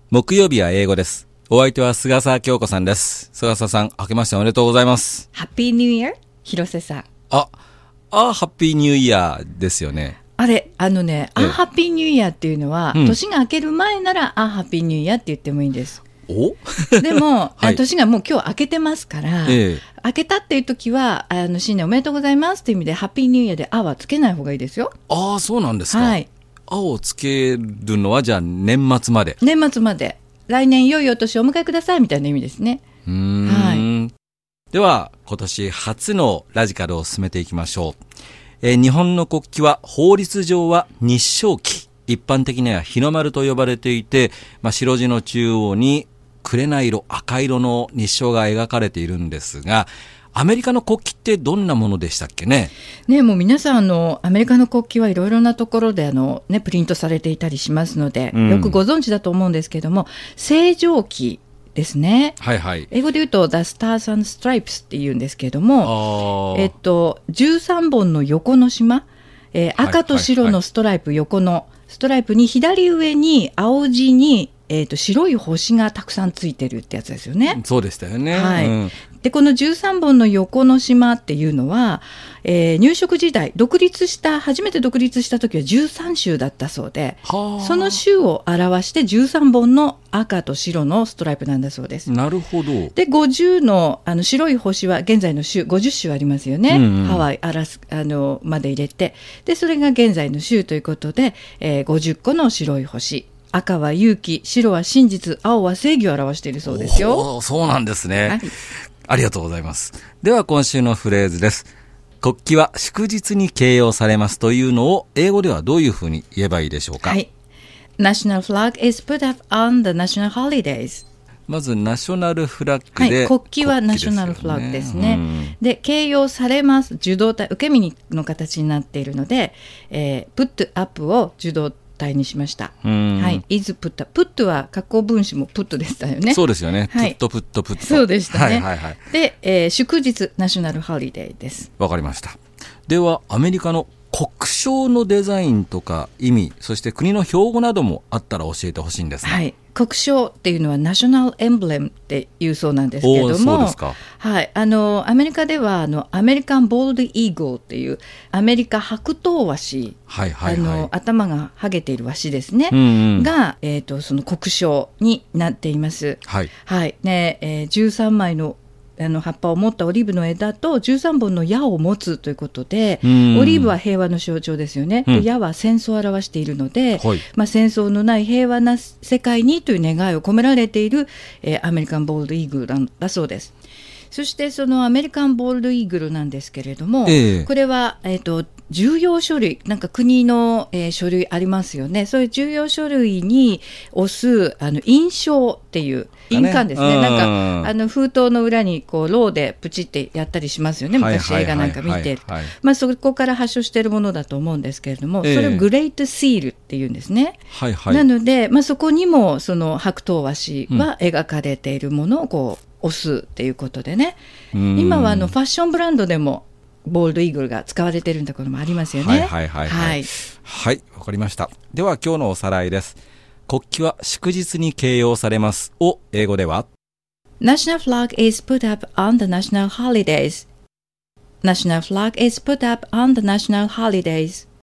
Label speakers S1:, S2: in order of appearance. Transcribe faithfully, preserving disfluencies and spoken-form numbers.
S1: 木曜日は英語です。お相手は菅沢京子さんです。菅沢さん、明けましておめでとうございます。
S2: ハッピーニューイヤー、広瀬さん。
S1: あ、あ、ハッピーニューイヤーですよね。
S2: あれ、あのね、あ、ハッピーニューイヤーっていうのは、うん、年が明ける前なら、あ、ハッピーニューイヤーって言ってもいいんです。
S1: お
S2: でも、はい、年がもう今日明けてますから、ええ、明けたっていう時はあの新年おめでとうございますっていう意味でハッピーニューイヤーであはつけない方がいいですよ。
S1: ああ、そうなんですか。
S2: はい、
S1: あをつけるのはじゃあ年末まで。
S2: 年末まで。来年良いお年をお迎えくださいみたいな意味ですね。
S1: うーん、はい、では今年初のラジカルを進めていきましょう。えー、日本の国旗は法律上は日章旗、一般的には日の丸と呼ばれていて、まあ、白地の中央に紅色、赤色の日章が描かれているんですが、アメリカの国旗ってどんなものでしたっけね。
S2: ね、もう皆さんあのアメリカの国旗はいろいろなところであの、ね、プリントされていたりしますので、うん、よくご存知だと思うんですけども、星条旗ですね。
S1: はいはい、
S2: 英語で言うと The Stars and Stripes って言うんですけども、えっと、じゅうさんぼんの横の島、えー、赤と白のストライプ、横のストライプに左上に青地にえー、と白い星がたくさんついてるってやつですよね。
S1: そうでしたよね。
S2: はい、
S1: うん、で
S2: このじゅうさんぼんの横の島っていうのは、えー、入植時代独立した初めて独立した時はじゅうさん州だったそうで、その州を表してじゅうさんぼんの赤と白のストライプなんだそうです。
S1: なるほど。
S2: でごじゅう の, あの白い星は現在の州ごじゅっ州ありますよね、うんうん、ハワイアラスあのまで入れて、でそれが現在の州ということで、えー、ごじゅっこの白い星、赤は勇気、白は真実、青は正義を表しているそうですよ。
S1: そうなんですね、
S2: はい、
S1: ありがとうございます。では今週のフレーズです。国旗は祝日に掲揚されますというのを英語ではどういうふうに言えばいいでしょうか。
S2: はい、National flag is put up on the national holidays。
S1: まずナショナルフラッグで、
S2: はい、国旗はナショナルフラッグですね、うん、で掲揚されます、受動体、受け身の形になっているので、えー、put up を受動体にしました。はい、is put up、 put は過去分詞も put でしたよね。
S1: そうですよね、
S2: はい、
S1: put put put
S2: そうでしたね、
S1: はいはいはい、
S2: で、えー、祝日ナショナルホリデーです。
S1: わかりました。ではアメリカの国章のデザインとか意味、そして国の標語などもあったら教えてほしいんですね。
S2: はい、国章っていうのはナショナルエンブレムっていうそうなんですけども、
S1: そうですか。
S2: はい、あのアメリカではあのアメリカンボールドイーグルっていうアメリカ白頭ワシ、
S1: はいはいはい、
S2: あの頭がハゲているワシですね、
S1: うんうん、
S2: が、えーと、その国章になっています。
S1: はい
S2: はいねえー、じゅうさんまいのあの葉っぱを持ったオリーブの枝とじゅうさんぼんの矢を持つということで、オリーブは平和の象徴ですよね、うん、で矢は戦争を表しているので、はい、まあ、戦争のない平和な世界にという願いを込められている、えー、アメリカンボールドイーグルなんだそうです。そしてそのアメリカンボールドイーグルなんですけれども、えー、これは、えーと重要書類、なんか国の、えー、書類ありますよね。そういう重要書類に押すあの印章っていう印鑑ですね。なんかあの封筒の裏にこうローでプチってやったりしますよね。昔映画なんか見て、まあそこから発祥しているものだと思うんですけれども、えー、それをグレートシールっていうんですね。
S1: はいはい、
S2: なので、まあ、そこにもその白頭和紙は描かれているものをこう押すっていうことでね。今はあのファッションブランドでもボールドイーグルが使われているところもありますよね。
S1: はいはいはいはい、はい、わかりました。では今日のおさらいです。国旗は祝日に掲揚されますを英語では
S2: National flag is put up on the national holidays。 National flag is put up on the national holidays